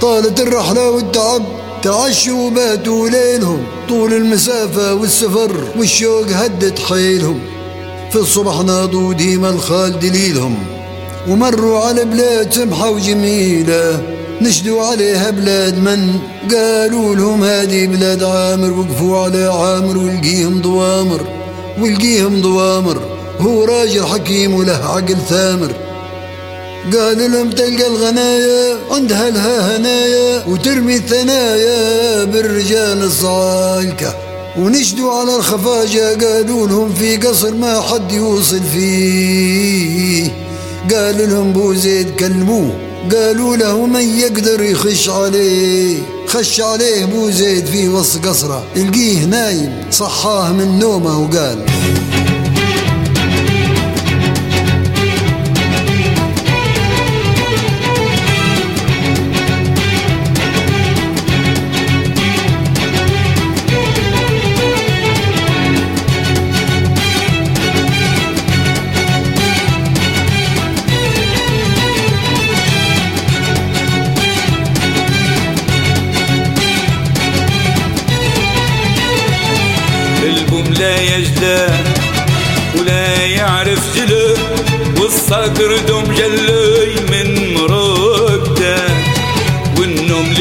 طالت الرحلة والتعب، تعشوا وباتوا ليلهم، طول المسافة والسفر والشوق هدت حيلهم. في الصبح ناضوا ديما الخال دليلهم، ومروا على بلاد سمحة وجميلة، نشدوا عليها بلاد من، قالوا لهم هذه بلاد عامر. وقفوا على عامر والقيهم ضوامر، هو راجل حكيم وله عقل ثامر. قال لهم تلقى الغنايا عندها لها هنايا، وترمي الثنايا بالرجال الصالكة. ونشدوا على الخفاجة، قالوا لهم في قصر ما حد يوصل فيه. قال لهم بو زيد كلموه، قالوا له من يقدر يخش عليه. خش عليه بو زيد في وسط قصره، القيه نايم، صحاه من نومه وقال لا يجلى ولا يعرف جلى، والصقر دوم جلي من مرقده. والنوم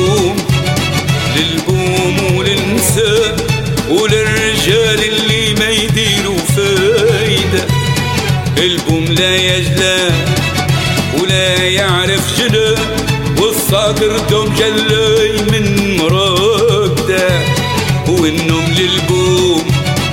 للبوم وللنساء وللرجال اللي ما يديروا فايدة. البوم لا يجلى ولا يعرف جلى، والصقر دوم جلي من مرقده. والنوم للبوم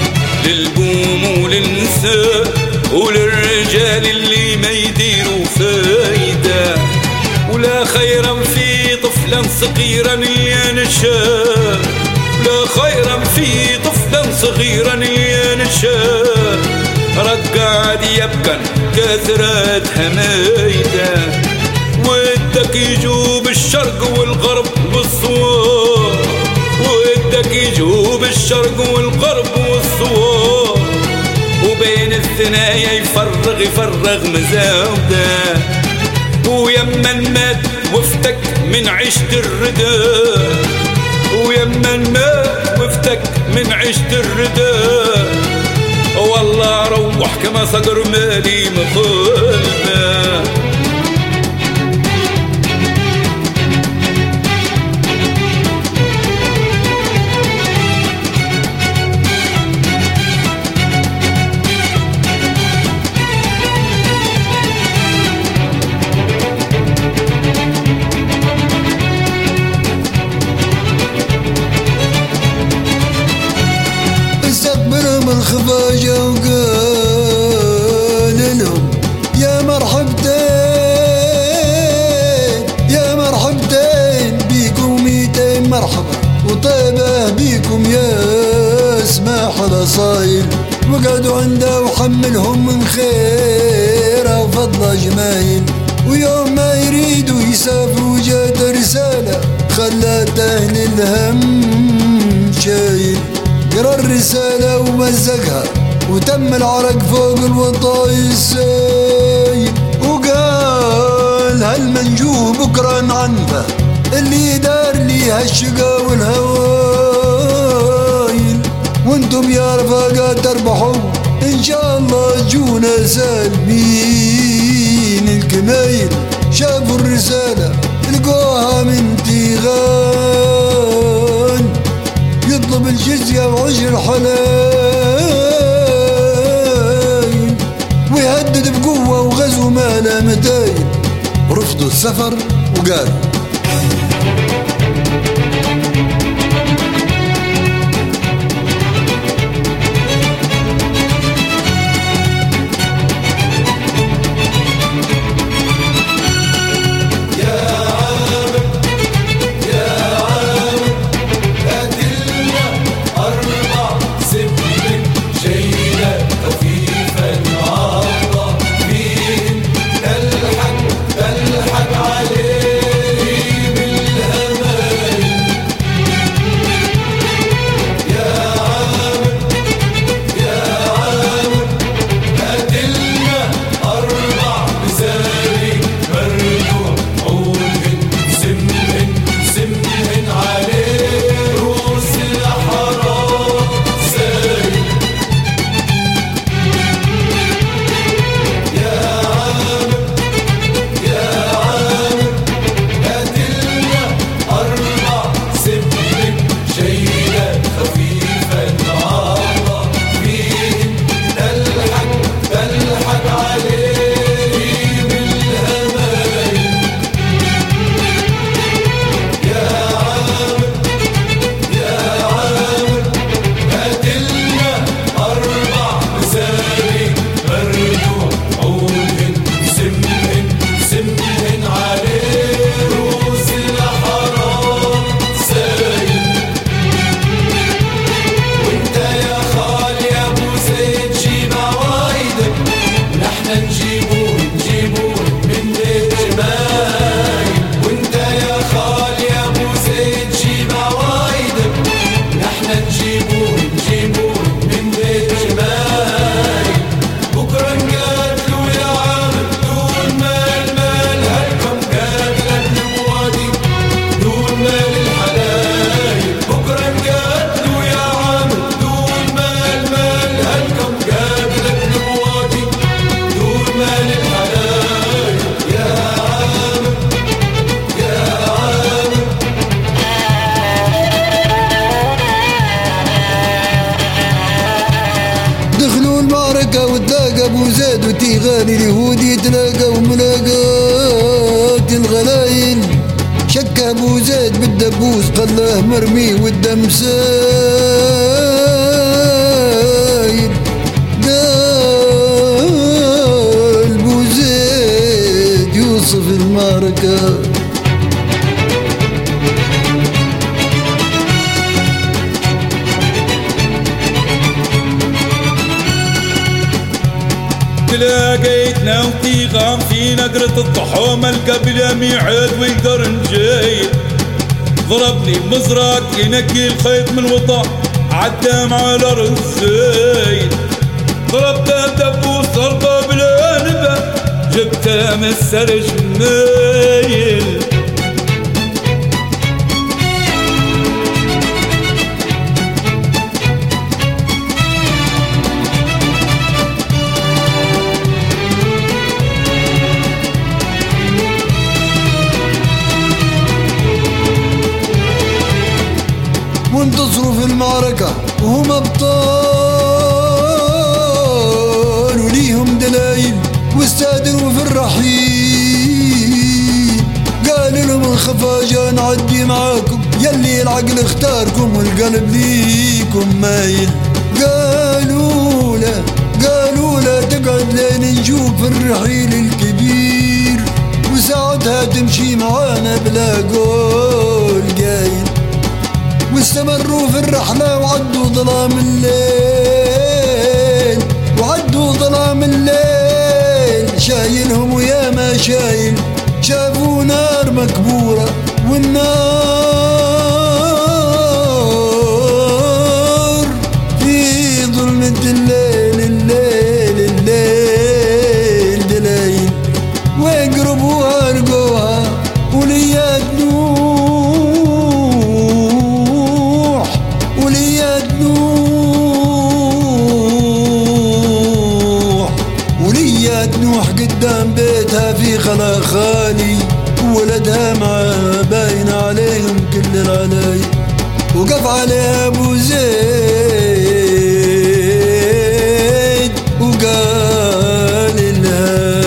وللنساء وللرجال اللي ما يديروا فايدة. ولا خيرا في طفلا صغيرا ينشا، لا خيرا في طفلا صغيرا ينشا، رقاد يبكن كثرة حمايده. ودك يجوب الشرق والغرب والصواب، ودك يجوب الشرق والغرب والصواب، وبين الثنايا يفرغ مزاوده. ويمن مات وفتك من عشت الردى، ويمن مات وفتك من عشت الردى. والله روح كما صقر مالي مخلده. الخفاجة وقال لهم يا مرحبتين بيكم 200 مرحبا، وطيبة بيكم يا سماح الأصايل. وقعدوا عنده وحملهم من خيره وفضله جمايل. ويوم ما يريدوا يسافروا جات رسالة خلاته للهم شايل. قرا الرسالة ومزقها وتم العرق فوق الوطاي السايل. وقال هالمنجوه بكرة نعنفه، اللي دار لي هالشقا والهوايل. وانتم يا رفاقات تربحوا ان شاء الله جونا سالمين. الكمايل شافوا الرسالة لقوها من تيغان، يطلب الجزية وعشر حلايل، ويهدد بقوة وغزو ما لا متايل. رفضوا السفر وقالوا عليه مايل شك ابو زيد بالدبوس خلاه مرمي والدم سايل قال ابو زيد يوصف المعركة تلاقيتنا وتيغام في نقرة الطحومة القبل ميعاد والقرن جاي ضربني بمزرق ينقي الخيط من الوطا عدام على رزاي ضربته بدبوس ضربه بالانبه جبته من السرج مايل وانتصروا في المعركة وهم أبطال وليهم دلايل واستادروا في الرحيل قال لهم الخفاجة نعدي معاكم يلي العقل اختاركم والقلب ليكم مايل قالوا لا تقعد لين نشوف الرحيل الكبير وساعتها تمشي معانا بلا قول قايل واستمروا في الرحلة وعدوا ظلام الليل شايلهم ويا ما شايل شافوا نار مكبورة والنار في ظلمة الليل دلايل ويقربوها لقوها وليات نوح قدام بيتها في خلا خالي وولدها معاه باين عليهم كل العلاي وقف عليها ابو زيد وقال لها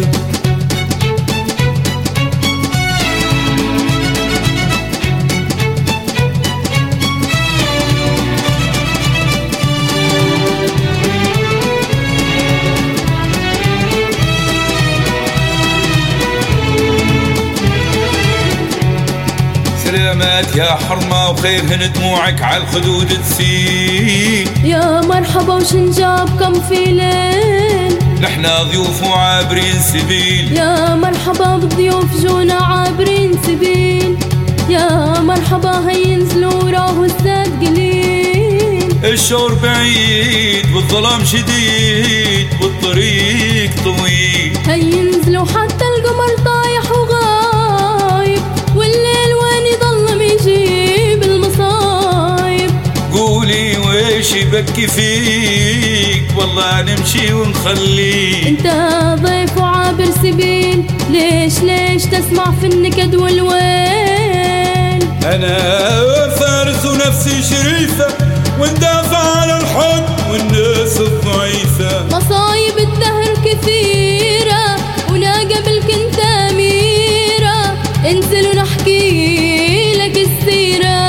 سلامات يا حرمة وخير هن دموعك على الخدود تسيل يا مرحبا وشنجابكم في ليل نحنا ضيوف وعابرين سبيل يا مرحبا بالضيوف جونا عابرين سبيل يا مرحبا هينزلوا راهو الزاد قليل الشور بعيد والظلام شديد والطريق طويل هينزلوا حتى القمر طايح وغايب والليل وين يضل يجيب المصايب قولي ويش يبكي فيك والله نمشي ونخليك انت ضيف وعابر سبيل ليش تسمع في النكد والويل انا فارس ونفسي شريفة وندافع على الحق والناس الضعيفة مصايب الدهر كثيرة ونا قبل كنت أميرة انزل ونحكي لك السيرة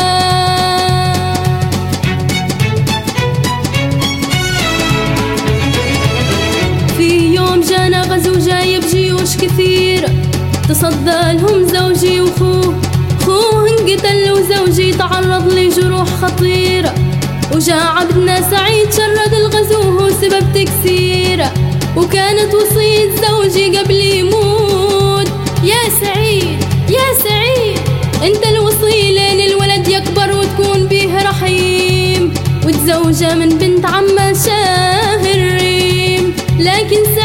في يوم جانا غزو جايب جيوش كثيرة تصدى لهم زوجي وخوه انقتل وزوجي تعرض لجروح خطيرة وجاء عبدنا سعيد شرد الغزو هو سبب تكسيره وكانت وصية زوجي قبل يموت يا سعيد انت الوصي لين الولد يكبر وتكون بيه رحيم وتزوجه من بنت عمه شاهر ريم لكن